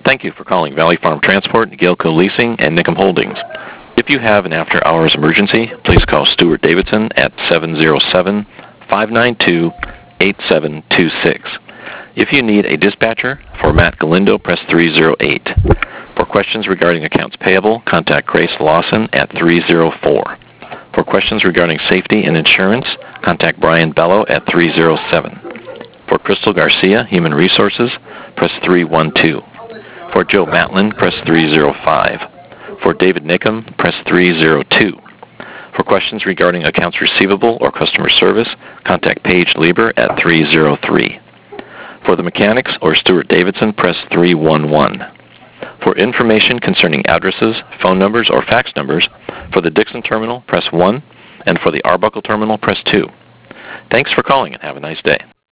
Thank you for calling Valley Farm Transport, Gilco Leasing, and Nickham Holdings. If you have an after-hours emergency, please call Stuart Davidson at 707-592-8726. If you need a dispatcher, for Matt Galindo, press 308. For questions regarding accounts payable, contact Grace Lawson at 304. For questions regarding safety and insurance, contact Brian Bello at 307. For Crystal Garcia, Human Resources, press 312. For Joe Matlin, press 305. For David Nickham, press 302. For questions regarding accounts receivable or customer service, contact Paige Lieber at 303. For the mechanics or Stuart Davidson, press 311. For information concerning addresses, phone numbers, or fax numbers, for the Dixon Terminal, press 1, and for the Arbuckle Terminal, press 2. Thanks for calling and have a nice day.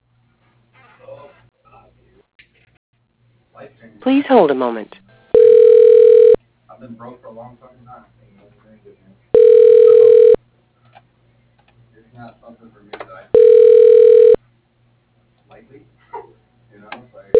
Please hold a moment. I've been broke for a long time now. It's not something for me that I lightly, you know, it's like,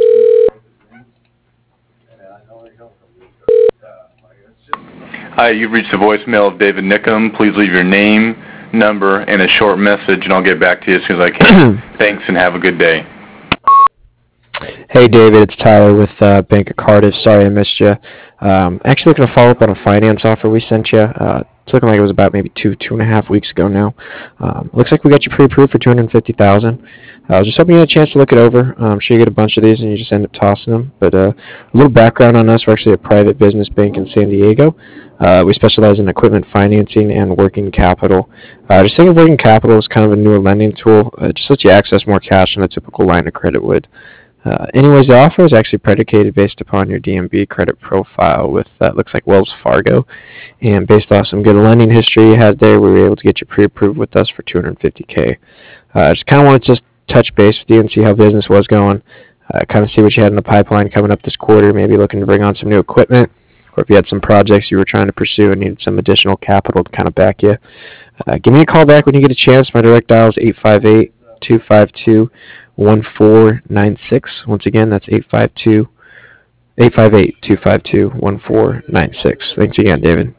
and I know where you go from this. Like, it's just... Hi, you've reached the voicemail of David Nickham. Please leave your name, number, and a short message, and I'll get back to you as soon as I can. Thanks, and have a good day. Hey David, it's Tyler with Bank of Cardiff. Sorry I missed you. Actually looking to follow up on a finance offer we sent you. It's looking like it was about maybe two and a half weeks ago now. Looks like we got you pre-approved for $250,000. I was just hoping you had a chance to look it over. I'm sure you get a bunch of these and you just end up tossing them. But a little background on us: we're actually a private business bank in San Diego. We specialize in equipment financing and working capital. Just think of working capital as kind of a newer lending tool. Just lets you access more cash than a typical line of credit would. Anyways, the offer is actually predicated based upon your DMB credit profile with, looks like Wells Fargo. And based off some good lending history you had there, we were able to get you pre-approved with us for $250K. Just kind of wanted to just touch base with you and see how business was going, kind of see what you had in the pipeline coming up this quarter, maybe looking to bring on some new equipment, or if you had some projects you were trying to pursue and needed some additional capital to kind of back you. Give me a call back when you get a chance. My direct dial is 858-252-1496. Once again, that's 858-252-1496. Thanks again, David.